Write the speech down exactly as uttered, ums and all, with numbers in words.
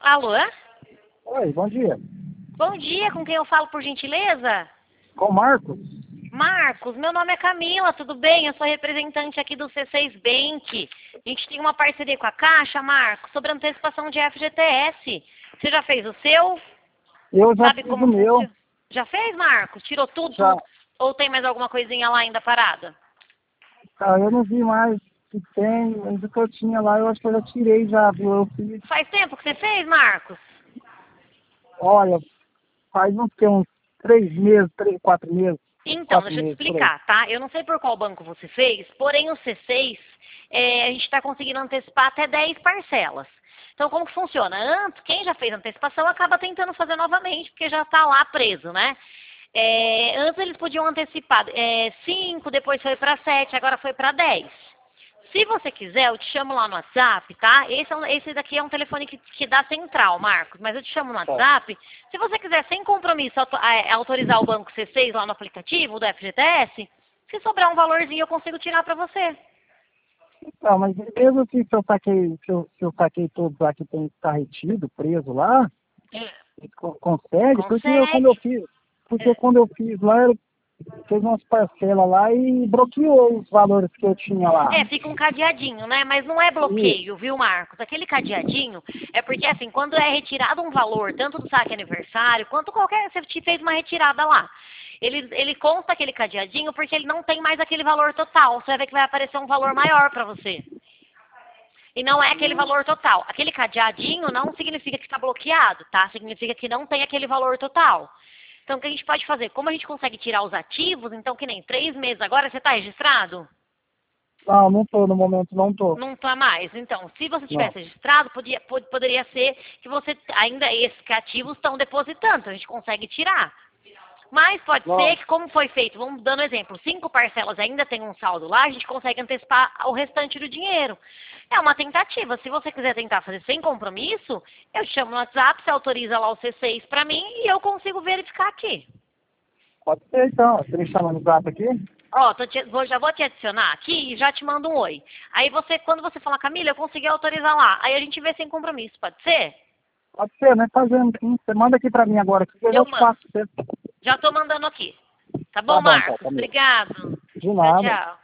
Alô? Oi, bom dia. Bom dia, com quem eu falo, por gentileza? Com o Marcos? Marcos, meu nome é Camila, tudo bem? Eu sou representante aqui do C seis Bank. A gente tem uma parceria com a Caixa, Marcos, sobre antecipação de F G T S. Você já fez o seu? Eu já Sabe fiz como o meu. funciona? Já fez, Marcos? Tirou tudo? Já. Ou tem mais alguma coisinha lá ainda parada? Ah, eu não vi mais que tem, mas o que eu tinha lá, eu acho que eu já tirei já, viu? Eu fiz, Faz tempo que você fez, Marcos? olha, faz uns, que, uns três meses, três, quatro meses. Então, Quatro deixa eu te meses, por aí. explicar, tá? Eu não sei por qual banco você fez, porém o C seis, é, a gente está conseguindo antecipar até dez parcelas. Então, como que funciona? Antes, quem já fez antecipação acaba tentando fazer novamente, porque já está lá preso, né? É, antes eles podiam antecipar é, cinco, depois foi para sete, agora foi para dez. Se você quiser, eu te chamo lá no WhatsApp, tá? Esse, é um- esse daqui é um telefone que, que dá central, Marcos, mas eu te chamo no Tá. WhatsApp. Se você quiser, sem compromisso, auto- é, autorizar o banco C seis lá no aplicativo do F G T S, se sobrar um valorzinho, eu consigo tirar para você. Então, mas mesmo assim, se eu saquei, se eu, se eu saquei todos lá que tem que estar retido, preso lá, co- consegue? Porque eu, quando eu Consegue. fiz, porque É. quando eu fiz lá, eu fez umas parcelas lá e bloqueou os valores que eu tinha lá. É, fica um cadeadinho, né? Mas não é Isso. bloqueio, viu, Marcos? Aquele cadeadinho é porque, assim, quando é retirado um valor, tanto do saque aniversário, quanto qualquer... Você te fez uma retirada lá. Ele, ele consta aquele cadeadinho porque ele não tem mais aquele valor total. Você vai ver que vai aparecer um valor maior para você. E não é aquele valor total. Aquele cadeadinho não significa que está bloqueado, tá? Significa que não tem aquele valor total. Então, o que a gente pode fazer? Como a gente consegue tirar os ativos, então, que nem três meses agora, você está registrado? Não, não tô, no momento não tô. Não está mais. Então, se você Não. tivesse registrado, podia, pod- poderia ser que você ainda esses ativos estão depositando, a gente consegue tirar. Mas pode ser Não. que, como foi feito, vamos dando exemplo, cinco parcelas ainda tem um saldo lá, a gente consegue antecipar o restante do dinheiro. É uma tentativa. Se você quiser tentar fazer sem compromisso, eu te chamo no WhatsApp, você autoriza lá o C seis para mim e eu consigo verificar aqui. Pode ser então. Você me chama no zap aqui? Ó, tô te- vou- já vou te adicionar aqui e já te mando um oi. Aí você, quando você falar, Camila, eu consegui autorizar lá. Aí a gente vê sem compromisso, pode ser? Pode ser, né? Fazendo sim. Você manda aqui pra mim agora, que eu já Eu te mando. faço. Você- Já tô mandando aqui. Tá Tá bom, bom, então, Marcos? Camila. Obrigado. De Tchau, nada. tchau.